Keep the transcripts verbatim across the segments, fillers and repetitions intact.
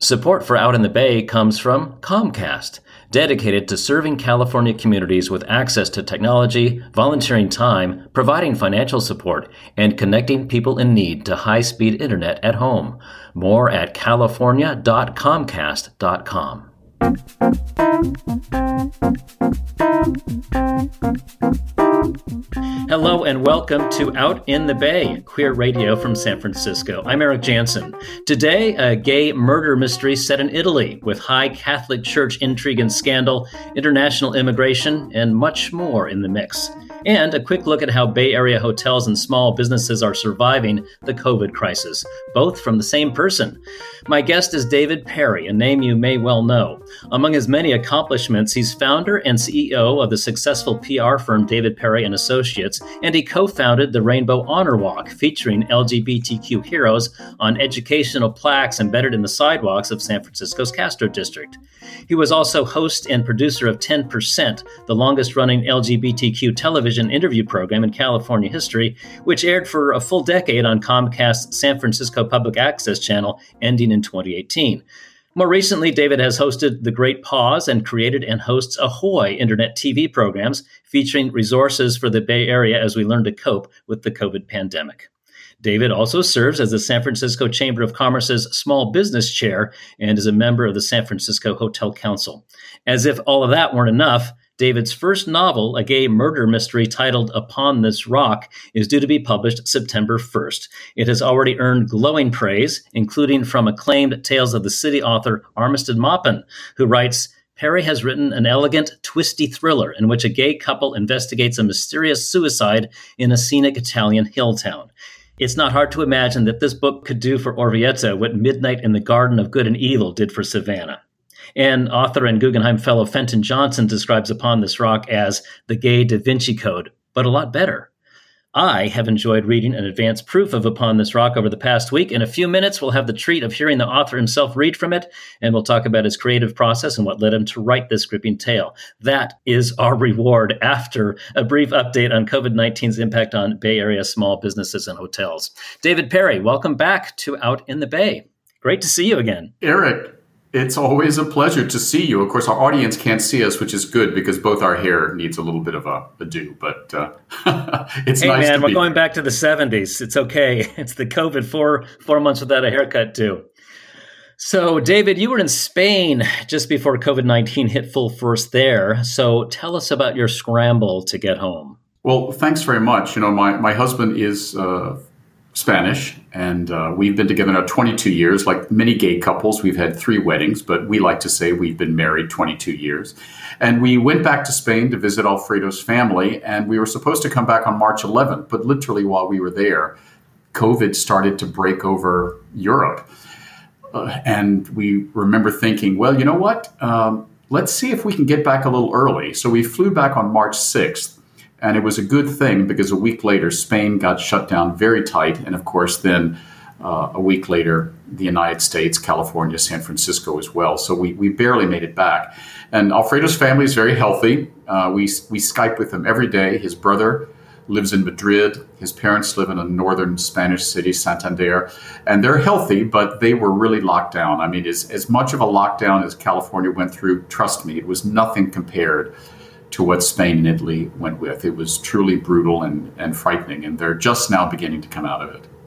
Support for Out in the Bay comes from Comcast, dedicated to serving California communities with access to technology, volunteering time, providing financial support, and connecting people in need to high-speed internet at home. More at california dot comcast dot com. Hello and welcome to Out in the Bay, queer radio from San Francisco. I'm Eric Jansen. Today, a gay murder mystery set in Italy with high Catholic Church intrigue and scandal, international immigration, and much more in the mix. And a quick look at how Bay Area hotels and small businesses are surviving the COVID crisis, both from the same person. My guest is David Perry, a name you may well know. Among his many accomplishments, he's founder and C E O of the successful P R firm David Perry and Associates, and he co-founded the Rainbow Honor Walk, featuring L G B T Q heroes on educational plaques embedded in the sidewalks of San Francisco's Castro District. He was also host and producer of ten percent, the longest-running L G B T Q television interview program in California history, which aired for a full decade on Comcast's San Francisco Public Access channel, ending in twenty eighteen. More recently, David has hosted The Great Pause and created and hosts Ahoy internet T V programs featuring resources for the Bay Area as we learn to cope with the COVID pandemic. David also serves as the San Francisco Chamber of Commerce's Small Business Chair and is a member of the San Francisco Hotel Council. As if all of that weren't enough, David's first novel, a gay murder mystery titled Upon This Rock, is due to be published September first. It has already earned glowing praise, including from acclaimed Tales of the City author Armistead Maupin, who writes, Perry has written an elegant, twisty thriller in which a gay couple investigates a mysterious suicide in a scenic Italian hill town. It's not hard to imagine that this book could do for Orvieto what Midnight in the Garden of Good and Evil did for Savannah. And author and Guggenheim Fellow Fenton Johnson describes Upon This Rock as the gay Da Vinci Code, but a lot better. I have enjoyed reading an advanced proof of Upon This Rock over the past week. In a few minutes, we'll have the treat of hearing the author himself read from it, and we'll talk about his creative process and what led him to write this gripping tale. That is our reward after a brief update on COVID nineteen's impact on Bay Area small businesses and hotels. David Perry, welcome back to Out in the Bay. Great to see you again. Eric, it's always a pleasure to see you. Of course, our audience can't see us, which is good because both our hair needs a little bit of a, a do. But uh, it's hey, nice man, to we're be going back to the seventies. It's okay. It's the COVID four four months without a haircut too. So, David, you were in Spain just before COVID nineteen hit full force there. So, tell us about your scramble to get home. Well, thanks very much. You know, my my husband is Uh, Spanish, and uh, we've been together now twenty-two years. Like many gay couples, we've had three weddings, but we like to say we've been married twenty-two years. And we went back to Spain to visit Alfredo's family, and we were supposed to come back on March eleventh, but literally while we were there, COVID started to break over Europe. Uh, and we remember thinking, well, you know what? Um, let's see if we can get back a little early. So we flew back on March sixth. And it was a good thing because a week later, Spain got shut down very tight. And of course, then uh, a week later, the United States, California, San Francisco as well. So we, we barely made it back. And Alfredo's family is very healthy. Uh, we, we Skype with him every day. His brother lives in Madrid. His parents live in a northern Spanish city, Santander. And they're healthy, but they were really locked down. I mean, as, as much of a lockdown as California went through, trust me, it was nothing compared to what Spain and Italy went with. It was truly brutal and, and frightening, and they're just now beginning to come out of it.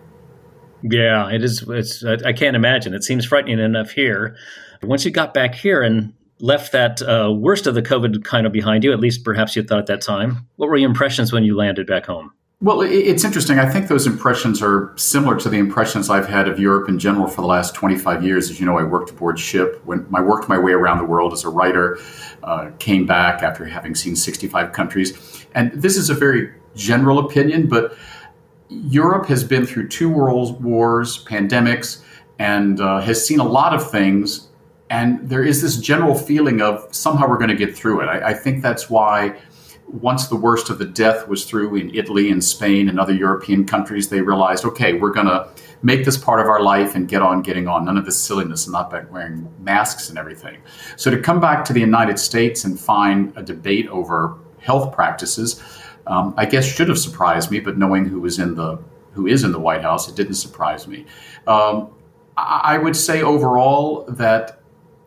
Yeah, it is. It's, I can't imagine. It seems frightening enough here. Once you got back here and left that uh, worst of the COVID kind of behind you, at least perhaps you thought at that time, what were your impressions when you landed back home? Well, it's interesting. I think those impressions are similar to the impressions I've had of Europe in general for the last twenty-five years. As you know, I worked aboard ship. When I worked my way around the world as a writer, uh, came back after having seen sixty-five countries. And this is a very general opinion, but Europe has been through two world wars, pandemics, and uh, has seen a lot of things. And there is this general feeling of somehow we're going to get through it. I, I think that's why once the worst of the death was through in Italy and Spain and other European countries, they realized, okay, we're going to make this part of our life and get on getting on. None of this silliness and not wearing masks and everything. So to come back to the United States and find a debate over health practices, um, I guess should have surprised me, but knowing who was in the who is in the White House, it didn't surprise me. Um, I would say overall that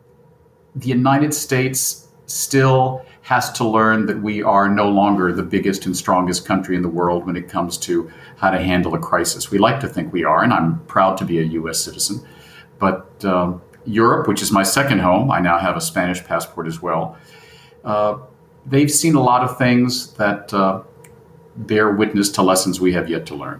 the United States still has to learn that we are no longer the biggest and strongest country in the world when it comes to how to handle a crisis. We like to think we are, and I'm proud to be a U S citizen. But um, Europe, which is my second home, I now have a Spanish passport as well. Uh, they've seen a lot of things that uh, bear witness to lessons we have yet to learn.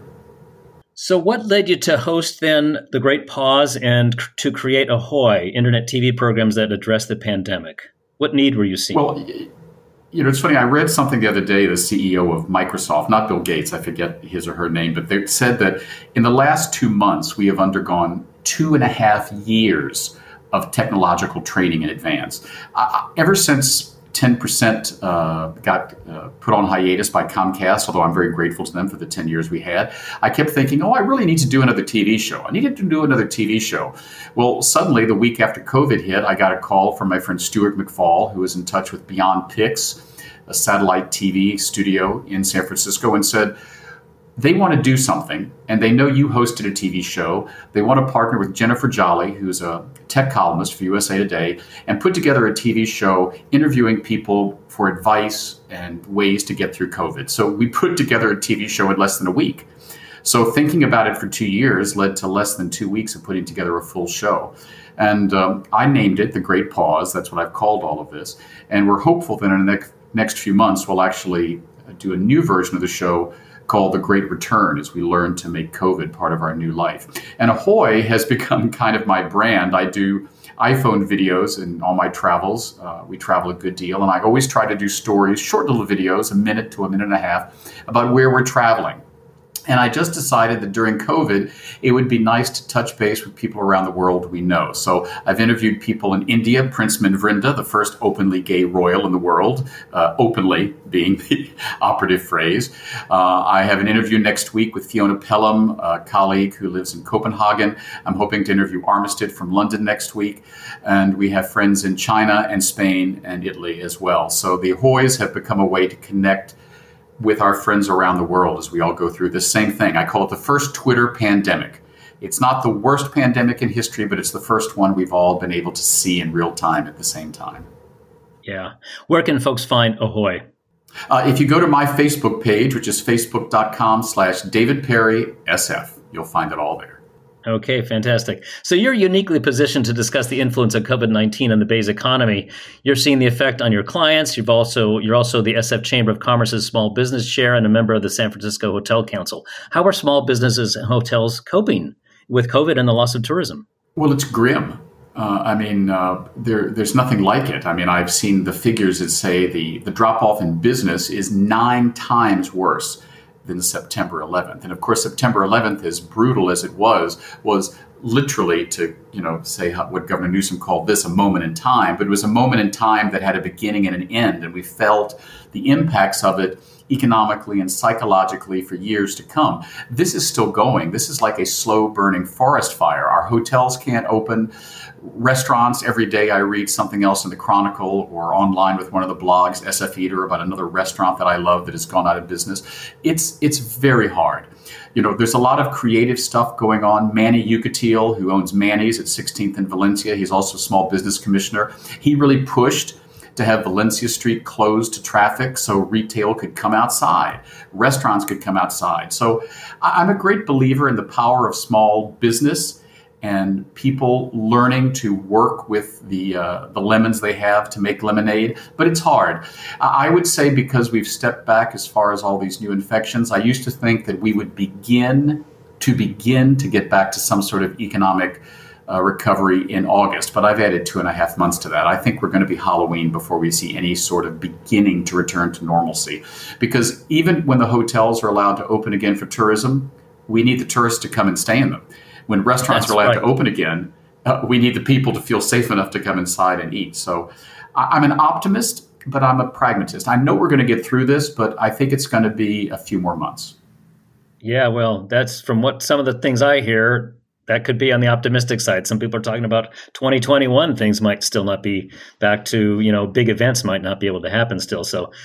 So what led you to host then The Great Pause and c- to create Ahoy, internet T V programs that address the pandemic? What need were you seeing? Well, you know, it's funny. I read something the other day, the C E O of Microsoft, not Bill Gates, I forget his or her name, but they said that in the last two months, we have undergone two and a half years of technological training in advance. Uh, ever since ten percent uh, got uh, put on hiatus by Comcast, although I'm very grateful to them for the ten years we had, I kept thinking, oh, I really need to do another T V show. I needed to do another T V show. Well, suddenly, the week after COVID hit, I got a call from my friend Stuart McFall, who was in touch with Beyond Pix, a satellite T V studio in San Francisco, and said, they want to do something, and they know you hosted a T V show. They want to partner with Jennifer Jolly, who's a tech columnist for U S A Today, and put together a T V show interviewing people for advice and ways to get through COVID. So we put together a T V show in less than a week. So thinking about it for two years led to less than two weeks of putting together a full show. And um, I named it The Great Pause. That's what I've called all of this. And we're hopeful that in the next, next few months, we'll actually do a new version of the show called The Great Return, as we learn to make COVID part of our new life. And Ahoy has become kind of my brand. I do iPhone videos in all my travels. Uh, we travel a good deal, and I always try to do stories, short little videos, a minute to a minute and a half, about where we're traveling. And I just decided that during COVID, it would be nice to touch base with people around the world we know. So I've interviewed people in India, Prince Manvrinda, the first openly gay royal in the world, uh, openly being the operative phrase. Uh, I have an interview next week with Fiona Pelham, a colleague who lives in Copenhagen. I'm hoping to interview Armistead from London next week. And we have friends in China and Spain and Italy as well. So the Ahoys have become a way to connect with our friends around the world as we all go through this same thing. I call it the first Twitter pandemic. It's not the worst pandemic in history, but it's the first one we've all been able to see in real time at the same time. Yeah. Where can folks find Ahoy? Uh, if you go to my Facebook page, which is facebook.com slash David Perry SF, you'll find it all there. Okay, fantastic. So you're uniquely positioned to discuss the influence of COVID nineteen on the Bay's economy. You're seeing the effect on your clients. You've also you're also the S F Chamber of Commerce's Small Business Chair and a member of the San Francisco Hotel Council. How are small businesses and hotels coping with COVID and the loss of tourism? Well, it's grim. Uh, I mean, uh, there there's nothing like it. I mean, I've seen the figures that say the the drop off in business is nine times worse than September eleventh. And of course, September eleventh, as brutal as it was, was literally, to, you know, say how, what Governor Newsom called this a moment in time, but it was a moment in time that had a beginning and an end. And we felt the impacts of it economically and psychologically for years to come. This is still going. This is like a slow burning forest fire. Our hotels can't open. Restaurants, every day I read something else in the Chronicle or online with one of the blogs, S F Eater, about another restaurant that I love that has gone out of business. It's it's very hard. You know, there's a lot of creative stuff going on. Manny Ucatil, who owns Manny's at sixteenth and Valencia, he's also a small business commissioner. He really pushed to have Valencia Street closed to traffic so retail could come outside, restaurants could come outside. So I'm a great believer in the power of small business and people learning to work with the uh, the lemons they have to make lemonade. But it's hard. I would say because we've stepped back as far as all these new infections, I used to think that we would begin to begin to get back to some sort of economic uh, recovery in August. But I've added two and a half months to that. I think we're going to be Halloween before we see any sort of beginning to return to normalcy. Because even when the hotels are allowed to open again for tourism, we need the tourists to come and stay in them. When restaurants That's are allowed right. to open again, uh, we need the people to feel safe enough to come inside and eat. So I- I'm an optimist, but I'm a pragmatist. I know we're going to get through this, but I think it's going to be a few more months. Yeah, well, that's from what some of the things I hear, that could be on the optimistic side. Some people are talking about twenty twenty-one. Things might still not be back to, you know, big events might not be able to happen still. So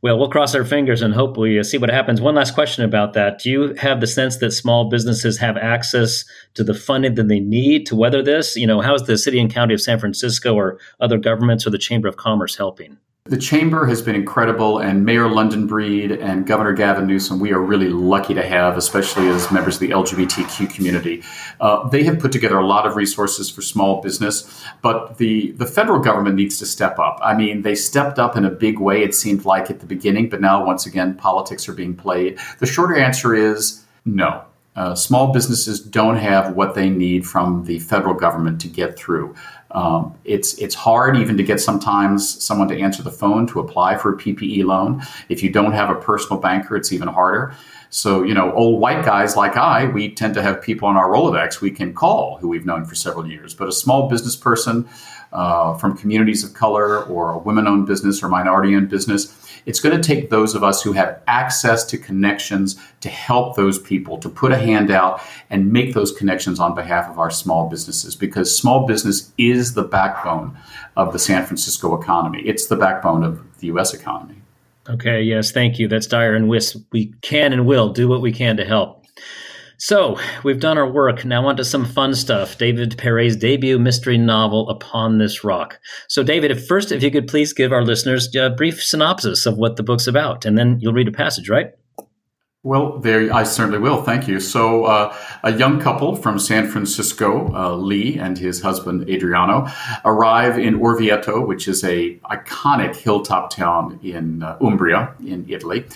Well, we'll cross our fingers and hope we see what happens. One last question about that. Do you have the sense that small businesses have access to the funding that they need to weather this? You know, how is the city and county of San Francisco or other governments or the Chamber of Commerce helping? The Chamber has been incredible, and Mayor London Breed and Governor Gavin Newsom, we are really lucky to have, especially as members of the L G B T Q community. Uh, they have put together a lot of resources for small business, but the, the federal government needs to step up. I mean, they stepped up in a big way, it seemed like at the beginning, but now, once again, politics are being played. The shorter answer is no. Uh, small businesses don't have what they need from the federal government to get through. Um, it's it's hard even to get sometimes someone to answer the phone to apply for a P P E loan. If you don't have a personal banker, it's even harder. So, you know, old white guys like I, we tend to have people on our Rolodex we can call who we've known for several years. But a small business person uh, from communities of color or a women-owned business or minority-owned business, it's going to take those of us who have access to connections to help those people, to put a hand out and make those connections on behalf of our small businesses, because small business is the backbone of the San Francisco economy. It's the backbone of the U S economy. Okay, yes, thank you. That's Dyer and Wiss. We can and will do what we can to help. So we've done our work. Now on to some fun stuff. David Perry's debut mystery novel, Upon This Rock. So David, if first, if you could please give our listeners a brief synopsis of what the book's about, and then you'll read a passage, right? Well, there, I certainly will. Thank you. So uh, a young couple from San Francisco, uh, Lee and his husband, Adriano, arrive in Orvieto, which is a iconic hilltop town in uh, Umbria, in Italy,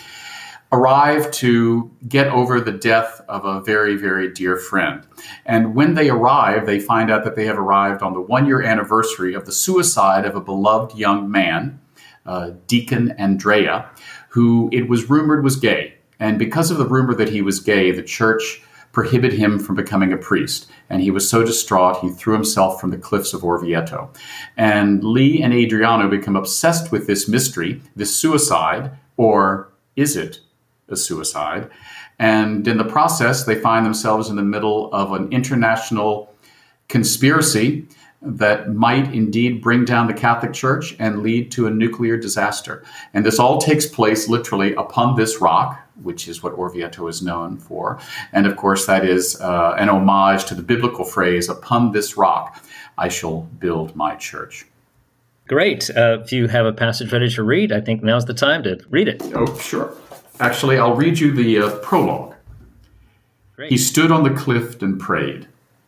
arrive to get over the death of a very, very dear friend. And when they arrive, they find out that they have arrived on the one-year anniversary of the suicide of a beloved young man, uh, Deacon Andrea, who it was rumored was gay. And because of the rumor that he was gay, the church prohibited him from becoming a priest. And he was so distraught, he threw himself from the cliffs of Orvieto. And Lee and Adriano become obsessed with this mystery, this suicide, or is it a suicide? And in the process, they find themselves in the middle of an international conspiracy that might indeed bring down the Catholic Church and lead to a nuclear disaster. And this all takes place literally upon this rock, which is what Orvieto is known for. And of course, that is uh, an homage to the biblical phrase, upon this rock, I shall build my church. Great. Uh, if you have a passage ready to read, I think now's the time to read it. Oh, sure. Actually, I'll read you the uh, prologue. Great. He stood on the cliff and prayed.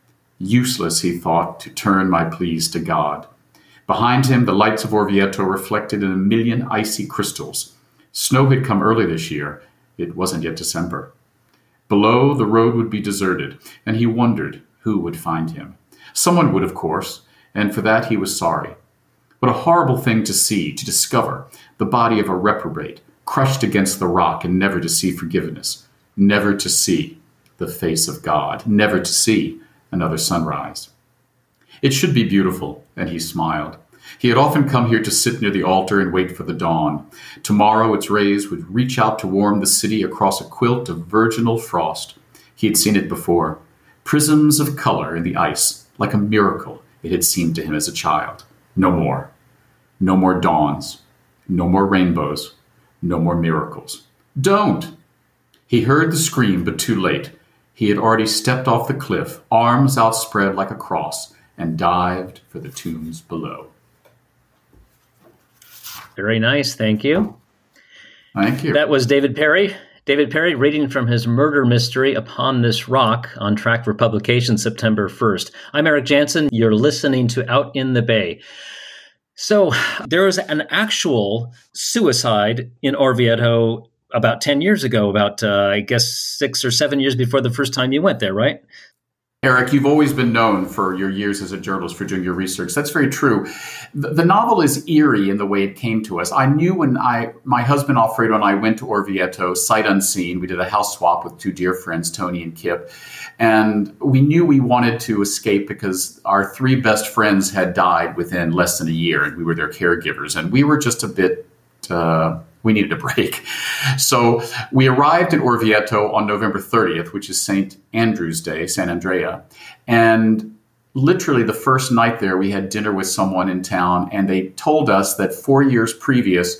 Useless, he thought, to turn my pleas to God. Behind him, the lights of Orvieto reflected in a million icy crystals. Snow had come early this year. It wasn't yet December. Below, the road would be deserted, and he wondered who would find him. Someone would, of course, and for that he was sorry. What a horrible thing to see, to discover, the body of a reprobate, crushed against the rock and never to see forgiveness, never to see the face of God, never to see another sunrise. It should be beautiful, and he smiled. He had often come here to sit near the altar and wait for the dawn. Tomorrow its rays would reach out to warm the city across a quilt of virginal frost. He had seen it before. Prisms of color in the ice, like a miracle it had seemed to him as a child. No more. No more dawns. No more rainbows. No more miracles. Don't! He heard the scream, but too late. He had already stepped off the cliff, arms outspread like a cross, and dived for the tombs below. Very nice. Thank you. Thank you. That was David Perry. David Perry reading from his murder mystery, Upon This Rock, on track for publication September first. I'm Eric Jansen. You're listening to Out in the Bay. So there was an actual suicide in Orvieto about ten years ago, about, uh, I guess, six or seven years before the first time you went there, right? Eric, you've always been known for your years as a journalist for doing your research. That's very true. The, the novel is eerie in the way it came to us. I knew when I, my husband Alfredo and I went to Orvieto, sight unseen. We did a house swap with two dear friends, Tony and Kip. And we knew we wanted to escape because our three best friends had died within less than a year, and we were their caregivers. And we were just a bit... Uh, We needed a break. So we arrived at Orvieto on November thirtieth, which is Saint Andrew's Day, San Andrea. And literally the first night there, we had dinner with someone in town, and they told us that four years previous,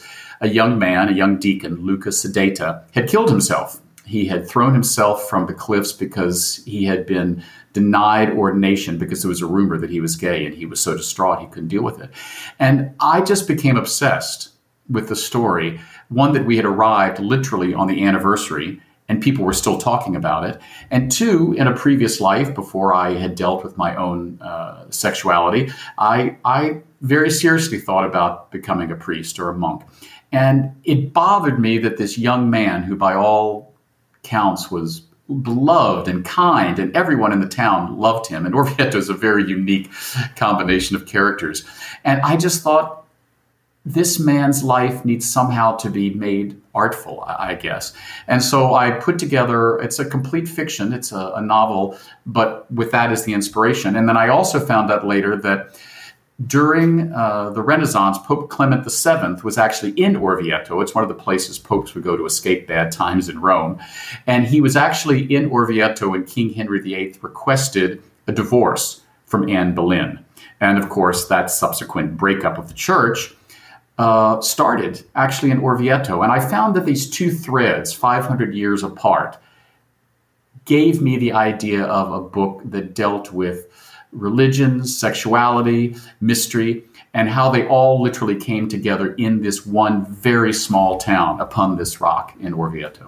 a young man, a young deacon, Luca Sedeta, had killed himself. He had thrown himself from the cliffs because he had been denied ordination because there was a rumor that he was gay, and he was so distraught he couldn't deal with it. And I just became obsessed with the story, one, that we had arrived literally on the anniversary and people were still talking about it, and two, in a previous life before I had dealt with my own uh, sexuality, I, I very seriously thought about becoming a priest or a monk. And it bothered me that this young man, who by all counts was beloved and kind, and everyone in the town loved him, and Orvieto is a very unique combination of characters, and I just thought, this man's life needs somehow to be made artful, I guess. And so I put together, it's a complete fiction, it's a, a novel, but with that as the inspiration. And then I also found out later that during uh, the Renaissance, Pope Clement the Seventh was actually in Orvieto. It's one of the places popes would go to escape bad times in Rome. And he was actually in Orvieto when King Henry the Eighth requested a divorce from Anne Boleyn. And of course, that subsequent breakup of the church Uh, started actually in Orvieto. And I found that these two threads, five hundred years apart, gave me the idea of a book that dealt with religion, sexuality, mystery, and how they all literally came together in this one very small town upon this rock in Orvieto.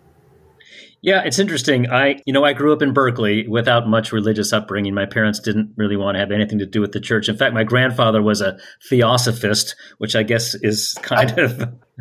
Yeah, it's interesting. I, you know, I grew up in Berkeley without much religious upbringing. My parents didn't really want to have anything to do with the church. In fact, my grandfather was a theosophist, which I guess is kind of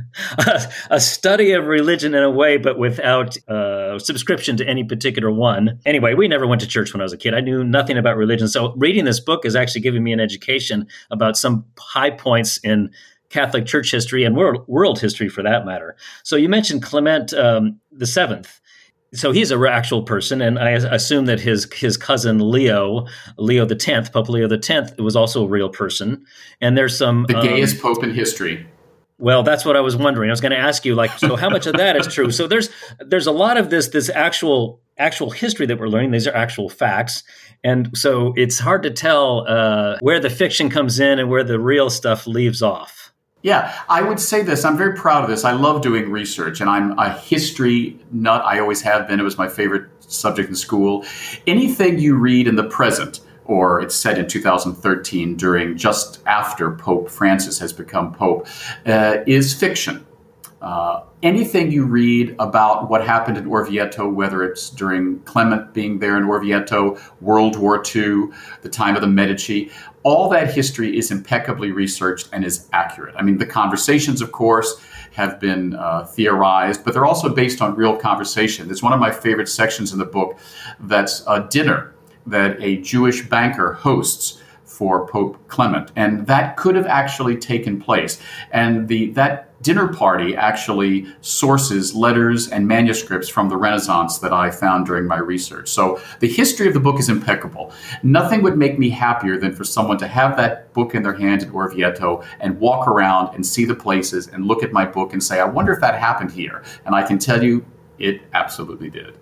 a, a study of religion in a way, but without uh, subscription to any particular one. Anyway, we never went to church when I was a kid. I knew nothing about religion. So reading this book is actually giving me an education about some high points in Catholic Church history and world, world history for that matter. So you mentioned Clement um, the Seventh. So he's an actual person, and I assume that his his cousin Leo, Leo the Tenth, Pope Leo the Tenth, was also a real person. And there's some the gayest um, pope in history. Well, that's what I was wondering. I was going to ask you, like, so how much of that is true? So there's there's a lot of this this actual actual history that we're learning. These are actual facts, and so it's hard to tell uh, where the fiction comes in and where the real stuff leaves off. Yeah, I would say this. I'm very proud of this. I love doing research, and I'm a history nut. I always have been. It was my favorite subject in school. Anything you read in the present, or it's set in two thousand thirteen during just after Pope Francis has become Pope, uh, is fiction. Uh, anything you read about what happened in Orvieto, whether it's during Clement being there in Orvieto, World War Two, the time of the Medici, all that history is impeccably researched and is accurate. I mean, the conversations, of course, have been uh, theorized, but they're also based on real conversation. There's one of my favorite sections in the book that's a dinner that a Jewish banker hosts for Pope Clement, and that could have actually taken place. And the that dinner party actually sources letters and manuscripts from the Renaissance that I found during my research. So the history of the book is impeccable. Nothing would make me happier than for someone to have that book in their hand at Orvieto and walk around and see the places and look at my book and say, I wonder if that happened here. And I can tell you, it absolutely did.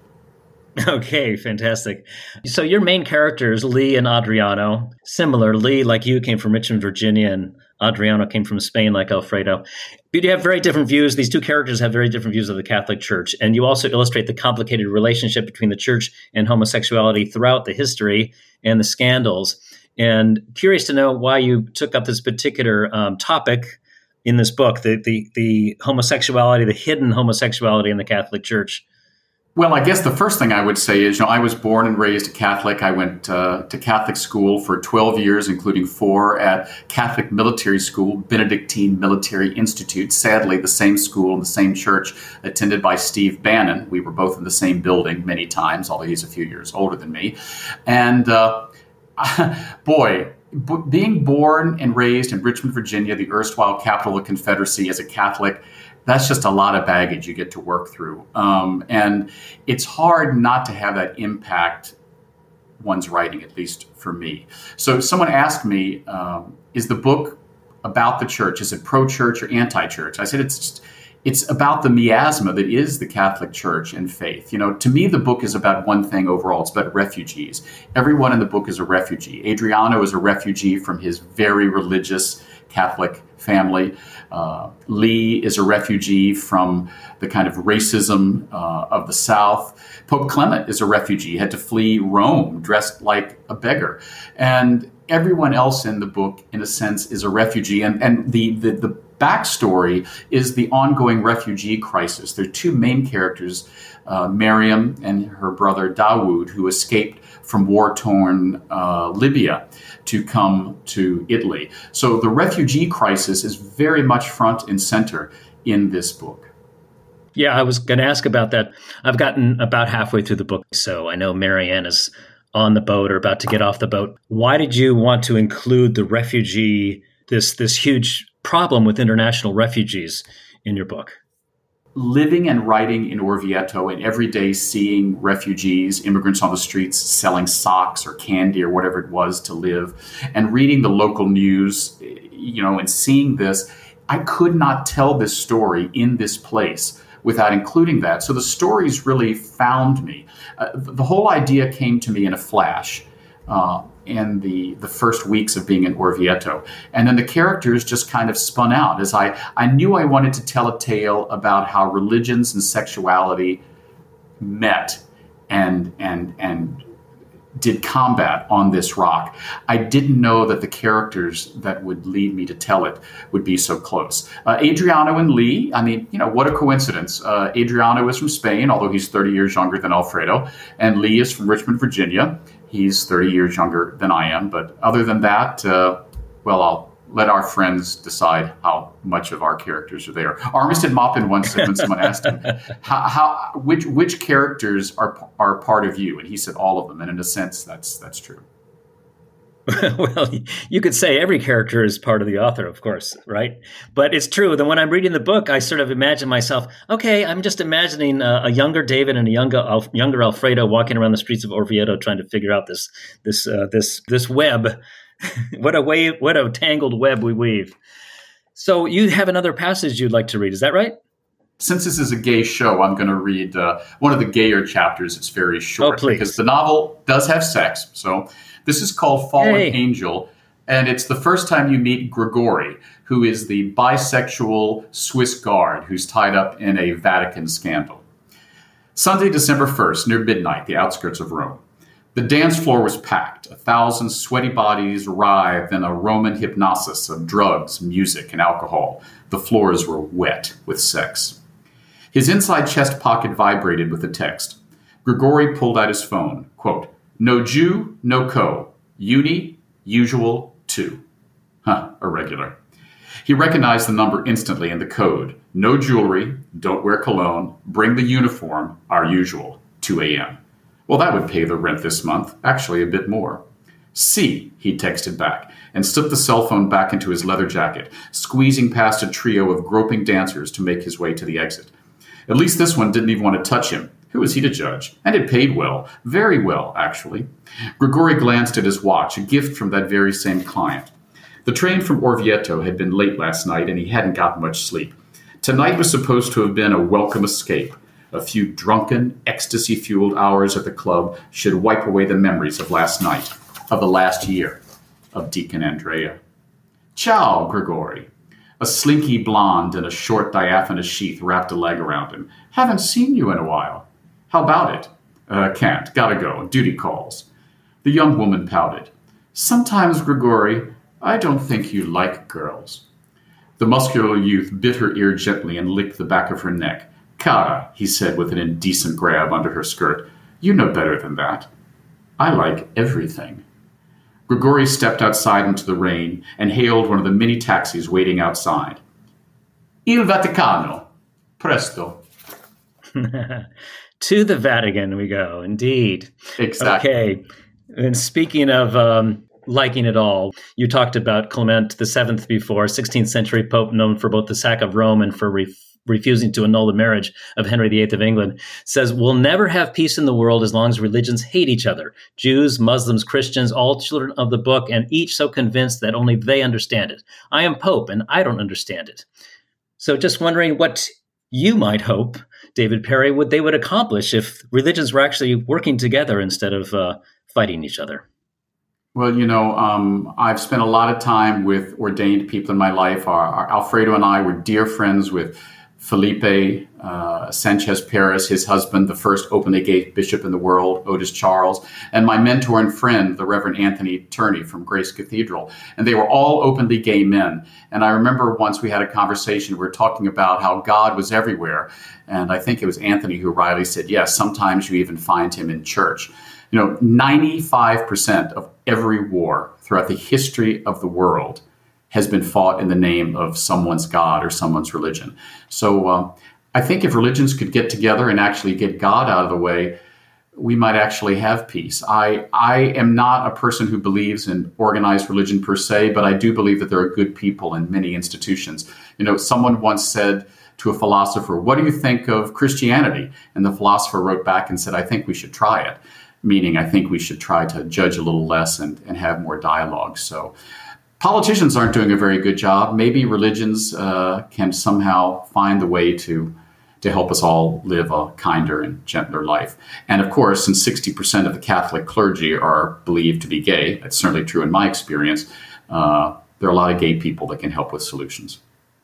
Okay, fantastic. So your main characters, Lee and Adriano, similar. Lee, like you, came from Richmond, Virginia, and Adriano came from Spain, like Alfredo. But you have very different views. These two characters have very different views of the Catholic Church. And you also illustrate the complicated relationship between the church and homosexuality throughout the history and the scandals. And curious to know why you took up this particular um, topic in this book, the, the the homosexuality, the hidden homosexuality in the Catholic Church. Well, I guess the first thing I would say is, you know, I was born and raised a Catholic. I went uh, to Catholic school for twelve years, including four at Catholic Military School, Benedictine Military Institute. Sadly, the same school and the same church attended by Steve Bannon. We were both in the same building many times, although he's a few years older than me. And uh, boy, b- being born and raised in Richmond, Virginia, the erstwhile capital of the Confederacy, as a Catholic, that's just a lot of baggage you get to work through. Um, and it's hard not to have that impact one's writing, at least for me. So someone asked me, um, is the book about the church? Is it pro-church or anti-church? I said, it's just, it's about the miasma that is the Catholic Church and faith. You know, to me, the book is about one thing overall. It's about refugees. Everyone in the book is a refugee. Adriano is a refugee from his very religious Catholic family. Uh, Lee is a refugee from the kind of racism uh, of the South. Pope Clement is a refugee, had to flee Rome dressed like a beggar. And everyone else in the book, in a sense, is a refugee. And, and the, the, the backstory is the ongoing refugee crisis. There are two main characters, uh, Miriam and her brother Dawood, who escaped from war-torn uh, Libya to come to Italy. So the refugee crisis is very much front and center in this book. Yeah, I was going to ask about that. I've gotten about halfway through the book, so I know Marianne is on the boat or about to get off the boat. Why did you want to include the refugee, this this huge problem with international refugees in your book? Living and writing in Orvieto and every day seeing refugees, immigrants on the streets selling socks or candy or whatever it was to live, and reading the local news, you know, and seeing this, I could not tell this story in this place without including that. So the stories really found me. Uh, the whole idea came to me in a flash uh, in the, the first weeks of being in Orvieto. And then the characters just kind of spun out as I, I knew I wanted to tell a tale about how religions and sexuality met and, and, and did combat on this rock. I didn't know that the characters that would lead me to tell it would be so close. Uh, Adriano and Lee, I mean, you know, what a coincidence. Uh, Adriano is from Spain, although he's thirty years younger than Alfredo, and Lee is from Richmond, Virginia. He's thirty years younger than I am, but other than that, uh, well, I'll let our friends decide how much of our characters are there. Armistead Maupin once said when someone asked him, how, how, which which characters are are part of you? And he said all of them. And in a sense, that's that's true. Well, you could say every character is part of the author, of course, right? But it's true that when I'm reading the book, I sort of imagine myself, okay, I'm just imagining a, a younger David and a younger Alf, younger Alfredo walking around the streets of Orvieto trying to figure out this this uh, this this web. What a wave, what a tangled web we weave. So you have another passage you'd like to read, is that right? Since this is a gay show, I'm going to read uh, one of the gayer chapters. It's very short. Oh, please. Because the novel does have sex. So this is called Fallen Hey. Angel. And it's the first time you meet Grigori, who is the bisexual Swiss guard who's tied up in a Vatican scandal. Sunday, December first, near midnight, the outskirts of Rome. The dance floor was packed. A thousand sweaty bodies writhed in a Roman hypnosis of drugs, music, and alcohol. The floors were wet with sex. His inside chest pocket vibrated with the text. Grigori pulled out his phone. Quote, "No Jew, no co. Uni, usual, two." Huh, irregular. He recognized the number instantly in the code. No jewelry, don't wear cologne, bring the uniform, our usual, two a.m. Well, that would pay the rent this month, actually a bit more. See, he texted back, and slipped the cell phone back into his leather jacket, squeezing past a trio of groping dancers to make his way to the exit. At least this one didn't even want to touch him. Who was he to judge? And it paid well, very well, actually. Grigori glanced at his watch, a gift from that very same client. The train from Orvieto had been late last night, and he hadn't gotten much sleep. Tonight was supposed to have been a welcome escape. A few drunken, ecstasy-fueled hours at the club should wipe away the memories of last night, of the last year, of Deacon Andrea. Ciao, Grigori. A slinky blonde in a short diaphanous sheath wrapped a leg around him. Haven't seen you in a while. How about it? Uh, can't. Gotta go. Duty calls. The young woman pouted. Sometimes, Grigori, I don't think you like girls. The muscular youth bit her ear gently and licked the back of her neck. Cara, he said with an indecent grab under her skirt. You know better than that. I like everything. Grigori stepped outside into the rain and hailed one of the many taxis waiting outside. Il Vaticano. Presto. To the Vatican we go, indeed. Exactly. Okay. And speaking of um, liking it all, you talked about Clement the Seventh before, sixteenth century pope known for both the sack of Rome and for ref- refusing to annul the marriage of Henry the Eighth of England, says, we'll never have peace in the world as long as religions hate each other. Jews, Muslims, Christians, all children of the book, and each so convinced that only they understand it. I am pope, and I don't understand it. So just wondering what you might hope, David Perry, would they would accomplish if religions were actually working together instead of uh, fighting each other? Well, you know, um, I've spent a lot of time with ordained people in my life. Our, our Alfredo and I were dear friends with Felipe uh, Sanchez Perez, his husband, the first openly gay bishop in the world, Otis Charles, and my mentor and friend, the Reverend Anthony Turney from Grace Cathedral. And they were all openly gay men. And I remember once we had a conversation, we were talking about how God was everywhere. And I think it was Anthony who rightly said, yes, sometimes you even find him in church. You know, ninety-five percent of every war throughout the history of the world has been fought in the name of someone's God or someone's religion. So uh, I think if religions could get together and actually get God out of the way, we might actually have peace. I, I am not a person who believes in organized religion per se, but I do believe that there are good people in many institutions. You know, someone once said to a philosopher, "What do you think of Christianity?" And the philosopher wrote back and said, "I think we should try it," meaning I think we should try to judge a little less and, and have more dialogue. So politicians aren't doing a very good job. Maybe religions uh, can somehow find the way to to help us all live a kinder and gentler life. And of course, since sixty percent of the Catholic clergy are believed to be gay, that's certainly true in my experience, uh, there are a lot of gay people that can help with solutions.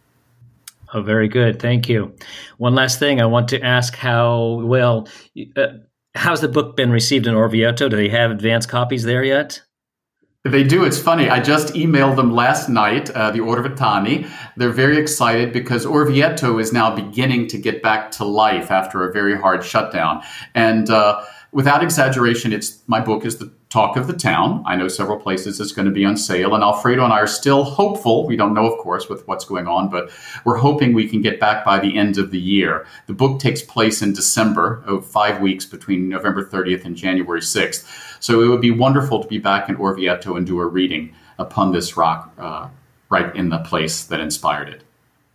Oh, very good. Thank you. One last thing I want to ask how, well, uh, how's the book been received in Orvieto? Do they have advanced copies there yet? They do. It's funny. I just emailed them last night, uh, the Orvetani. They're very excited because Orvieto is now beginning to get back to life after a very hard shutdown. And uh, without exaggeration, it's my book is the talk of the town. I know several places it's going to be on sale. And Alfredo and I are still hopeful. We don't know, of course, with what's going on, but we're hoping we can get back by the end of the year. The book takes place in December, oh, five weeks between November thirtieth and January sixth. So it would be wonderful to be back in Orvieto and do a reading upon this rock uh, right in the place that inspired it.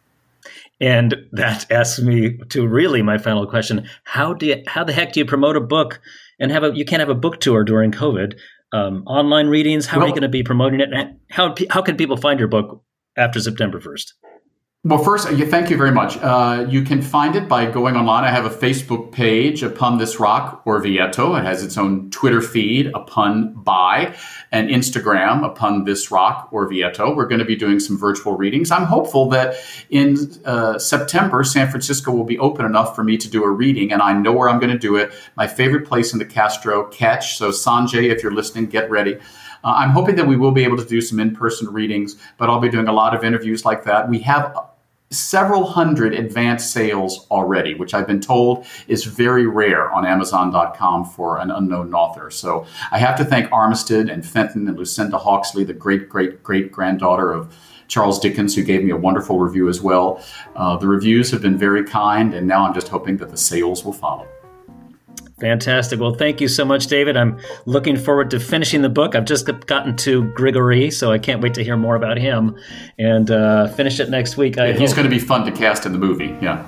And that asks me to really my final question. How do you, how the heck do you promote a book and have a, you can't have a book tour during COVID? Um, online readings, how well, are you going to be promoting it? And how, how can people find your book after September first? Well, first, thank you very much. Uh, you can find it by going online. I have a Facebook page, Upon This Rock, Orvieto. It has its own Twitter feed, Upon By, and Instagram, Upon This Rock, Orvieto. We're going to be doing some virtual readings. I'm hopeful that in uh, September, San Francisco will be open enough for me to do a reading, and I know where I'm going to do it. My favorite place in the Castro, Catch. So Sanjay, if you're listening, get ready. Uh, I'm hoping that we will be able to do some in-person readings, but I'll be doing a lot of interviews like that. We have several hundred advanced sales already, which I've been told is very rare on Amazon dot com for an unknown author. So I have to thank Armistead and Fenton and Lucinda Hawksley, the great, great, great granddaughter of Charles Dickens, who gave me a wonderful review as well. Uh, the reviews have been very kind, and now I'm just hoping that the sales will follow. Fantastic. Well, thank you so much, David. I'm looking forward to finishing the book. I've just gotten to Grigory, so I can't wait to hear more about him and uh, finish it next week. I yeah, he's hope. going to be fun to cast in the movie. Yeah.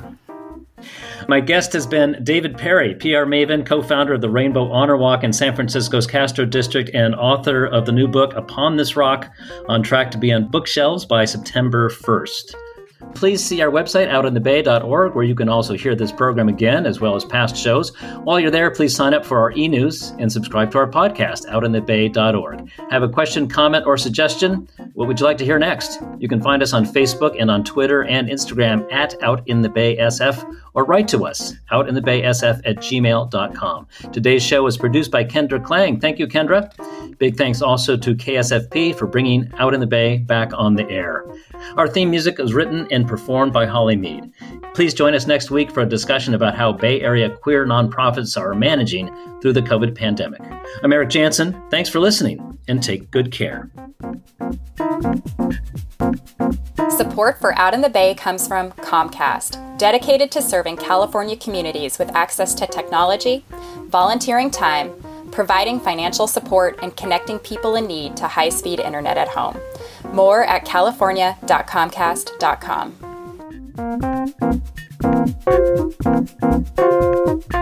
My guest has been David Perry, P R maven, co-founder of the Rainbow Honor Walk in San Francisco's Castro District and author of the new book, Upon This Rock, on track to be on bookshelves by September first. Please see our website, out in the bay dot org, where you can also hear this program again, as well as past shows. While you're there, please sign up for our e-news and subscribe to our podcast, out in the bay dot org. Have a question, comment, or suggestion? What would you like to hear next? You can find us on Facebook and on Twitter and Instagram at outinthebaysf, or write to us, outinthebaysf at gmail dot com. Today's show was produced by Kendra Klang. Thank you, Kendra. Big thanks also to K S F P for bringing Out in the Bay back on the air. Our theme music was written and performed by Holly Mead. Please join us next week for a discussion about how Bay Area queer nonprofits are managing through the COVID pandemic. I'm Eric Jansen. Thanks for listening, and take good care. Support for Out in the Bay comes from Comcast, dedicated to serving California communities with access to technology, volunteering time, providing financial support, and connecting people in need to high-speed internet at home. More at california dot comcast dot com.